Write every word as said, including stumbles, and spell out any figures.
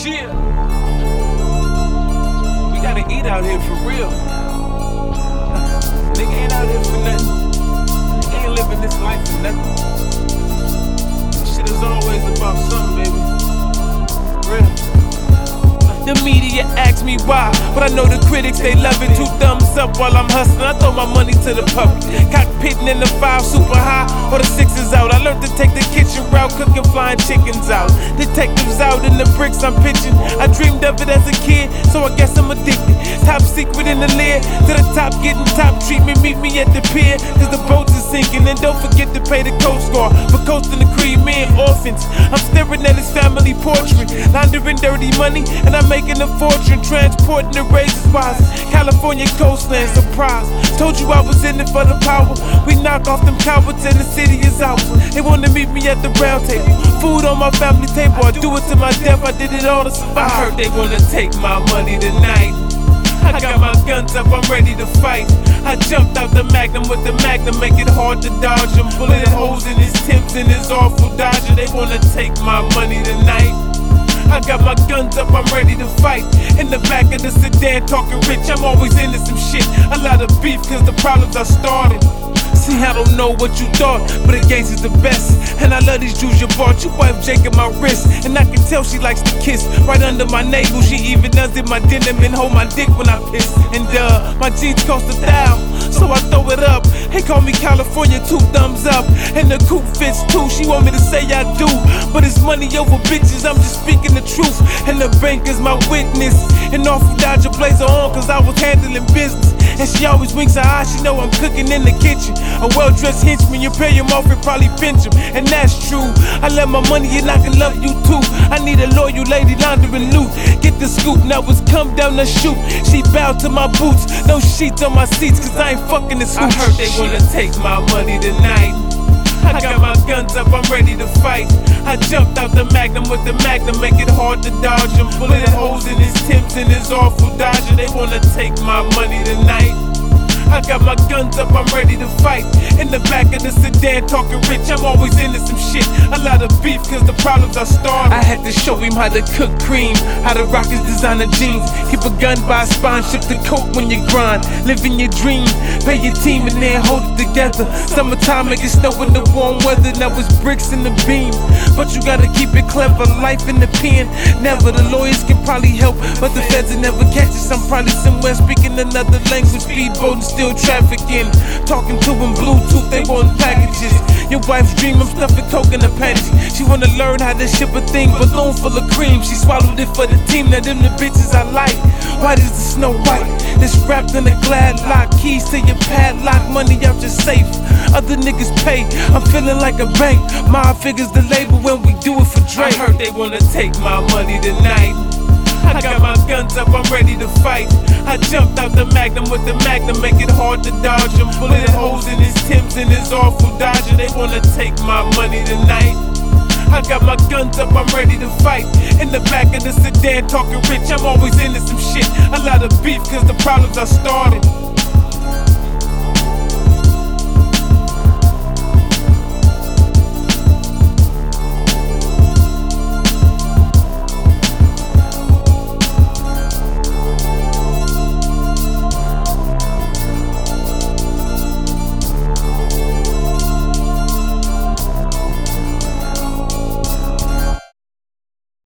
Yeah. We gotta eat out here for real. Nigga ain't out here for nothing. Nigga ain't living this life for nothing. This shit is always about something, baby. Real. The media asks me why, but I know the critics, they love it. Two thumbs up while I'm hustling, I throw my money to the public. Cockpitting in the five super high, or the sixes out. I learned to take the kitchen route, cooking flying chickens out. Detectives out in the bricks I'm pitching. I dreamed of it as a kid, so I guess I'm addicted. Top secret in the lid, to the top getting top treatment. Meet me at the pier, cause the boats are sinking. And don't forget to pay the Coast Guard for coasting the Crimean orphans. I'm staring at his family portrait, laundering dirty money, and I'm making a fortune, transporting the razors wise. California coastline surprise. Told you I was in it for the power. We knock off them cowards and the city is ours. They wanna meet me at the round table. Food on my family table. I do it to my death. I did it all to survive. I heard they wanna take my money tonight. I got my guns up, I'm ready to fight. I jumped out the Magnum with the Magnum, make it hard to dodge them. Bullet holes in his Timbs and his awful Dodger. They wanna take my money tonight. I got my guns up, I'm ready to fight. In the back of the sedan, talking rich, I'm always into some shit. A lot of beef, cause the problems I started. See, I don't know what you thought, but the gangs is the best. And I love these jewels you bought. You wife Jake at my wrist, and I can tell she likes to kiss right under my navel. She even does it my denim and hold my dick when I piss. And uh, my jeans cost a thou, so I throw it up. They call me California, two thumbs up. And the coupe fits too, she want me to say I do. But it's money over bitches, I'm just speaking the truth. And the bank is my witness. And awful Dodger blazer on, cause I was handling business. And she always winks her eye, she know I'm cooking in the kitchen. A well-dressed henchman, you pay him off and probably pinch him. And that's true, I love my money and I can love you too. I need a loyal lady laundering loot. Get the scoop, now it's come down the chute. She bowed to my boots, no sheets on my seats, cause I ain't fucking the scoop. I heard they wanna take my money tonight. I got my guns up, I'm ready to fight. I jumped out the Magnum with the Magnum, make it hard to dodge them. Bullet holes in his Timbs and his awful Dodger. They wanna take my money tonight. I got my guns up, I'm ready to fight. In the back of the sedan, talking rich, I'm always into some shit. A lot of beef, cause the problems I started. I had to show him how to cook cream, how to rock his designer jeans. Keep a gun by a spine, ship the coke when you grind. Living your dream, pay your team and then hold it together. Summertime, make it snow in the warm weather. Now it's bricks in the beam, but you gotta keep it clever. Life in the pen, never. The lawyers can probably help, but the feds will never catch us. I'm probably somewhere speaking another language, speedboating, still trafficking. Talking to them Bluetooth, they want packages. Your wife's dream, I'm stuffing coke in the panties. She wanna learn how to ship a thing, balloon full of cream. She swallowed it for the team, now them the bitches I like. White as the snow white, this wrapped in a glad lock. Keys to your padlock, money out your safe. Other niggas pay, I'm feeling like a bank. My figures the label when we do it for Drake. I heard they wanna take my money tonight. I got my guns up, I'm ready to fight. I jumped out the Magnum with the Magnum, make it hard to dodge them. Bullet holes in his Timbs and his awful Dodger. They wanna take my money tonight. I got my guns up, I'm ready to fight. In the back of the sedan, talking rich, I'm always into some shit. A lot of beef, cause the problems I started.